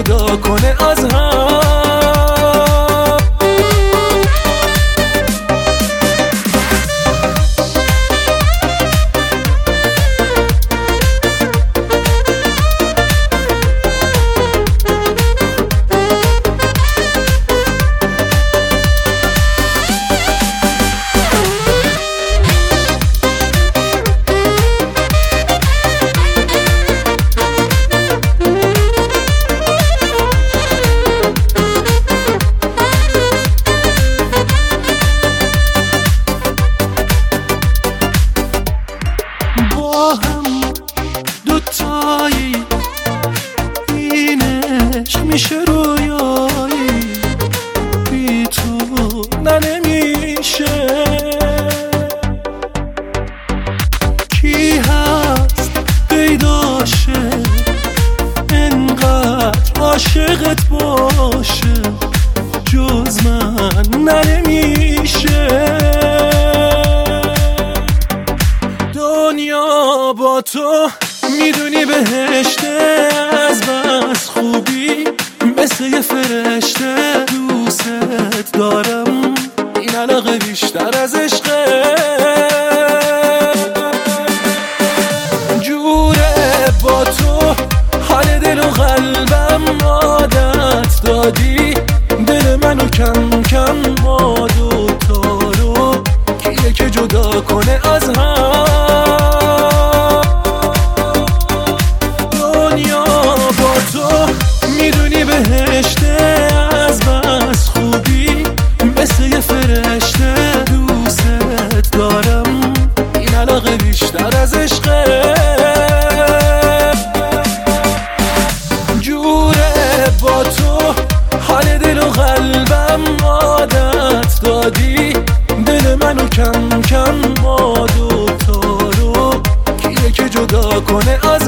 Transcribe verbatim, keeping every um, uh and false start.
جدا کنه از هم. دوتایی اینش میشه رویایی، بی تو نه نمیشه. کی هست پیداشه انقدر عاشقت باشه، جز من نه نمیشه. دنیا با تو میدونی بهشته، از بس خوبی مثل یه فرشته. دوست دارم این علاقه بیشتر از عشقه، جوره با تو حال دل و قلبم عادت دادی. دل منو کم کم ما دوتا رو کیه که جدا کنه از هم. بهشته از بس خوبی مثل یه فرشته. دوست دارم این علاقه بیشتر از عشقه، جوره با تو حال دل و قلبم عادت دادی. دل منو کم کم ما دوتا رو کیه که جدا کنه از